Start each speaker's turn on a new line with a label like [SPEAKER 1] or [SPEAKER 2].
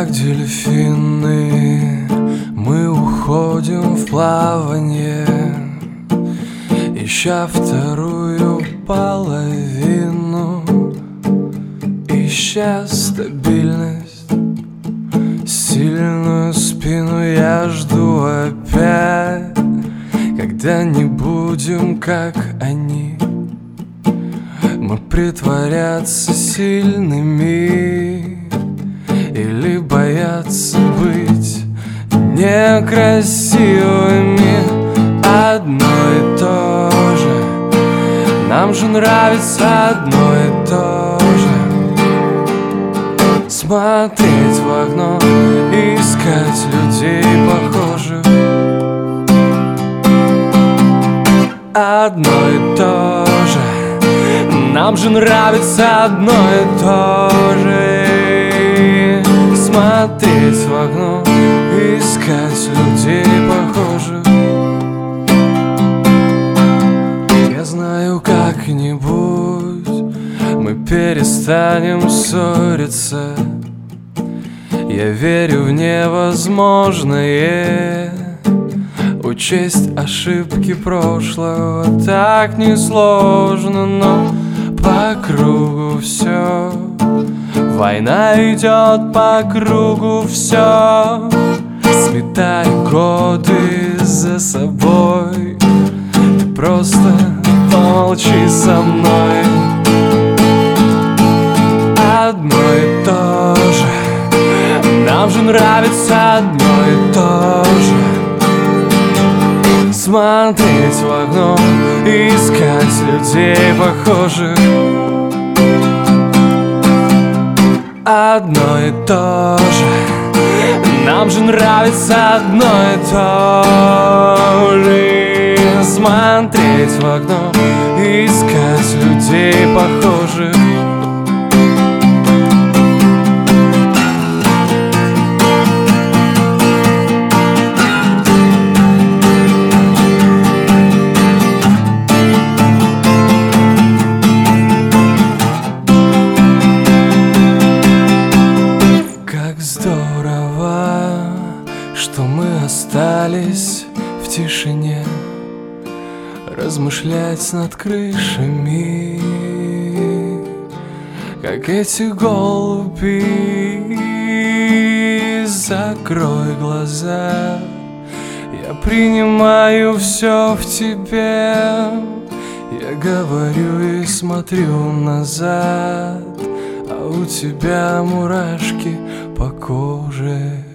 [SPEAKER 1] Как дельфины мы уходим в плавание, ища вторую половину, ища стабильность, сильную спину. Я жду опять, когда не будем как они, мы притворяться сильными или бояться быть некрасивыми. Одно и то же, нам же нравится одно и то же. Смотреть в окно, искать людей похожих. Одно и то же, нам же нравится одно и то же. Смотреть в окно, искать людей похожих. Я знаю, как-нибудь мы перестанем ссориться. Я верю в невозможное, учесть ошибки прошлого так несложно, но по кругу все. Война идет по кругу, все. Сметай годы за собой, ты просто помолчи со мной. Одно и то же, нам же нравится одно и то же. Смотреть в окно, искать людей похожих. Одно и то же, нам же нравится одно и то же. Смотреть в окно, искать людей похожих. Здорово, что мы остались в тишине, размышлять над крышами, как эти голуби. Закрой глаза, я принимаю все в тебе. Я говорю и смотрю назад, а у тебя мурашки по коже.